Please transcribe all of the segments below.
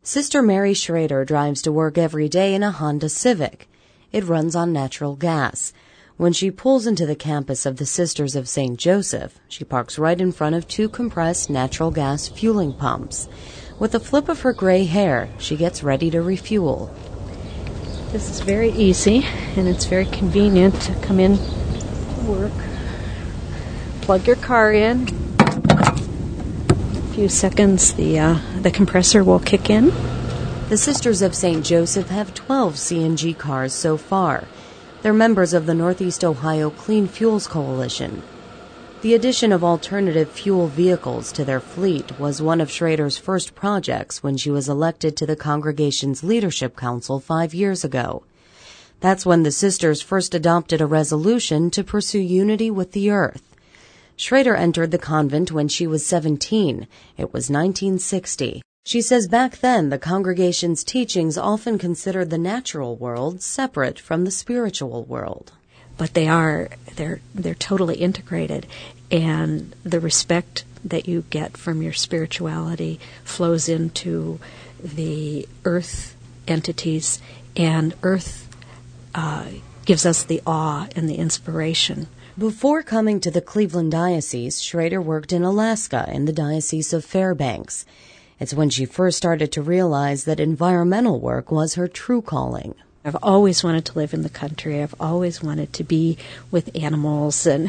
Sister Mary Schrader drives to work every day in a Honda Civic. It runs on natural gas. When she pulls into the campus of the Sisters of St. Joseph, she parks right in front of 2 compressed natural gas fueling pumps. With a flip of her gray hair, she gets ready to refuel. This is very easy, and it's very convenient to come in to work. Plug your car in. Few seconds, the compressor will kick in. The Sisters of St. Joseph have 12 CNG cars so far. They're members of the Northeast Ohio Clean Fuels Coalition. The addition of alternative fuel vehicles to their fleet was one of Schrader's first projects when she was elected to the congregation's leadership council 5 years ago. That's when the sisters first adopted a resolution to pursue unity with the earth. Schrader entered the convent when she was 17. It was 1960. She says back then the congregation's teachings often considered the natural world separate from the spiritual world. But they're totally integrated, and the respect that you get from your spirituality flows into the earth entities, and earth gives us the awe and the inspiration. Before coming to the Cleveland Diocese, Schrader worked in Alaska in the Diocese of Fairbanks. It's when she first started to realize that environmental work was her true calling. I've always wanted to live in the country. I've always wanted to be with animals. And,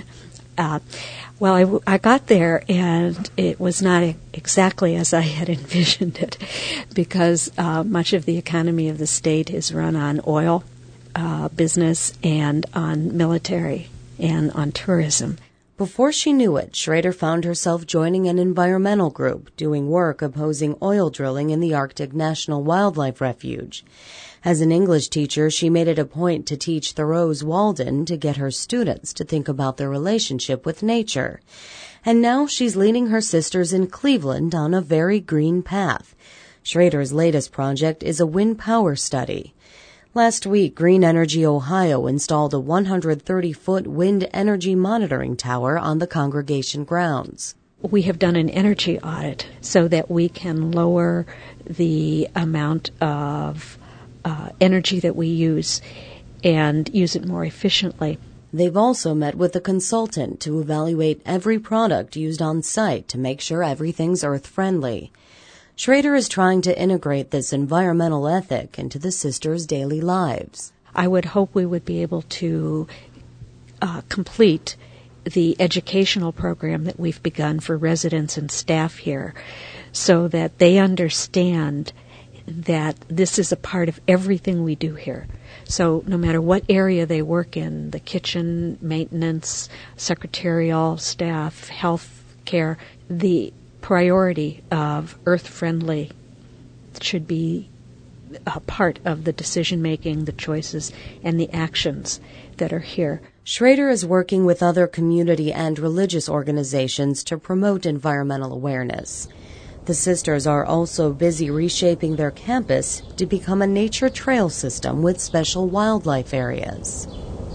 I got there, and it was not exactly as I had envisioned it, because much of the economy of the state is run on oil business and on military and on tourism. Before she knew it, Schrader found herself joining an environmental group doing work opposing oil drilling in the Arctic National Wildlife Refuge. As an English teacher, she made it a point to teach Thoreau's Walden to get her students to think about their relationship with nature. And now she's leading her sisters in Cleveland on a very green path. Schrader's latest project is a wind power study. Last week, Green Energy Ohio installed a 130-foot wind energy monitoring tower on the congregation grounds. We have done an energy audit so that we can lower the amount of energy that we use and use it more efficiently. They've also met with a consultant to evaluate every product used on site to make sure everything's earth-friendly. Schrader is trying to integrate this environmental ethic into the sisters' daily lives. I would hope we would be able to complete the educational program that we've begun for residents and staff here so that they understand that this is a part of everything we do here. So no matter what area they work in, the kitchen, maintenance, secretarial staff, health care, the priority of earth-friendly should be a part of the decision-making, the choices, and the actions that are here. Schrader is working with other community and religious organizations to promote environmental awareness. The sisters are also busy reshaping their campus to become a nature trail system with special wildlife areas.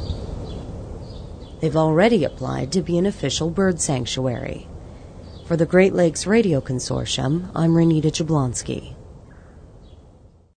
They've already applied to be an official bird sanctuary. For the Great Lakes Radio Consortium, I'm Renita Jablonski.